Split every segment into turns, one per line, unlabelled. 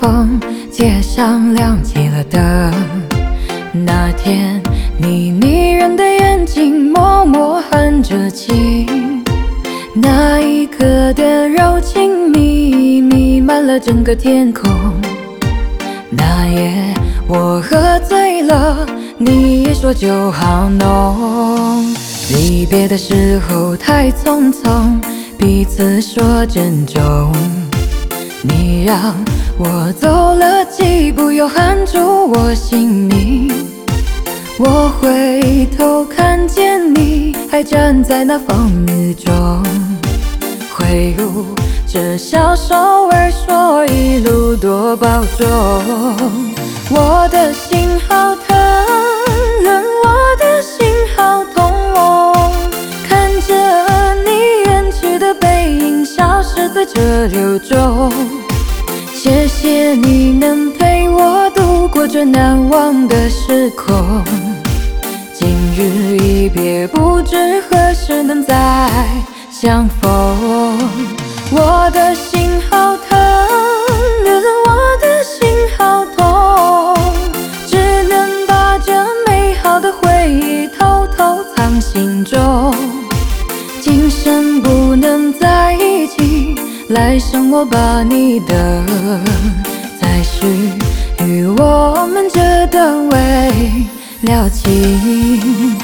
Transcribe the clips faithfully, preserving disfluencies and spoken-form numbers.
风，街上亮起了灯。那天，你迷人的眼睛默默含着情，那一刻的柔情蜜意弥漫了整个天空。那夜我喝醉了，你也说酒好浓。离别的时候太匆匆，彼此说珍重。你让我走了几步，又喊出我姓名。我回头看见你，还站在那风雨中，挥舞着小手儿说一路多保重。我的心好疼，我的心好痛哦，看着你远去的背影消失在这流中。谢谢你能陪我度过这难忘的时空，今日一别，不知何时能再相逢。我的心好疼，我的心好痛，只能把这美好的回忆偷偷藏心中。今生不能在一起，来生我把你等，再续与我们这段未了情。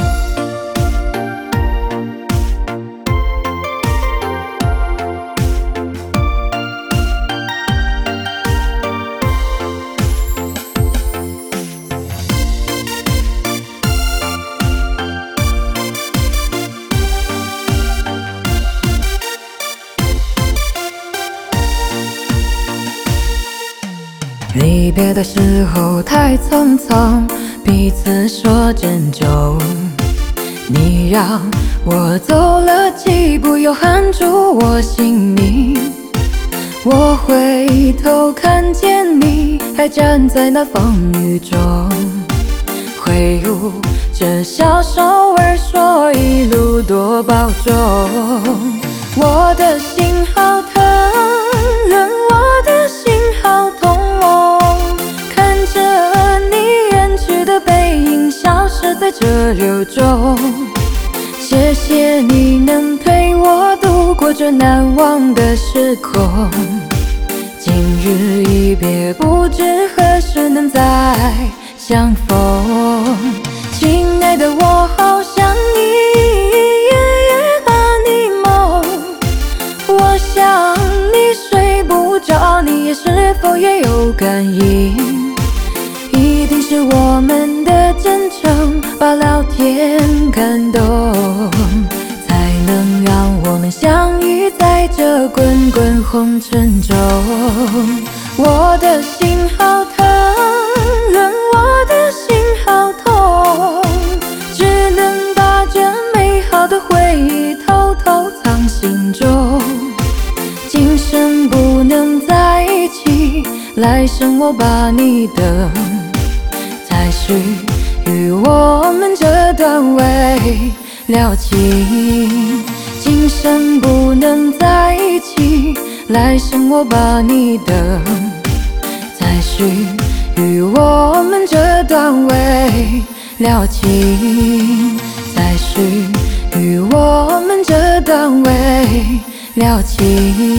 离别的时候太匆匆，彼此说珍重。你让我走了几步，又喊出我姓名。我回头看见你，还站在那风雨中，挥舞着小手儿说一路多保重。我的心好疼，我的心好痛哦，看着你远去的背影消失在这流中。谢谢你能陪我度过这难忘的时空，今日一别，不知何时能再相逢。亲爱的，我好想你，夜夜把你梦。我想你睡不着，你也是否也有感应？一定是我们的真诚把老天感动，才能让我们相遇在这滚滚红尘中。我的心好疼，我的心好痛，只能把这美好的回忆偷偷藏心中。今生不能在一起，来生我把你等，再续与我们这段未了情。今生不能在一起，来生我把你等，再续与我们这段未了情。再续与我们这段未了情。